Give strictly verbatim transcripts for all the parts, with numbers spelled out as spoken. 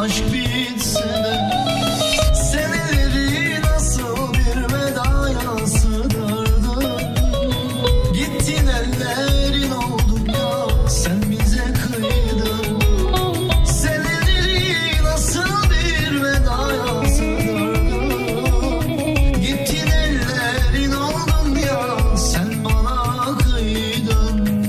aşk bitse de. Seneleri nasıl bir vedaya sığdırdın. Gittin ellerin oldu ya sen bize kıydın. Seneleri nasıl bir vedaya sığdırdın. Gittin ellerin oldun ya sen bana kıydın.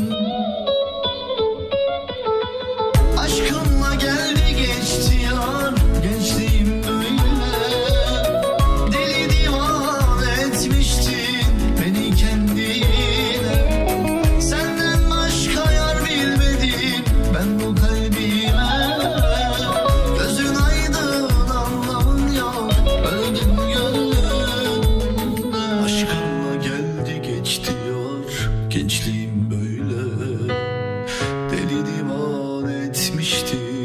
Aşkınla geldi geçti yar gençliğim böyle. Deli divan etmiştin beni kendine. Senden başka yar bilmedim ben bu kalbime. Gözün aydın anlamın yok öldüm gönlümde. Aşkınla geldi geçti yar gençliğim böyle. Deli divan etmiştin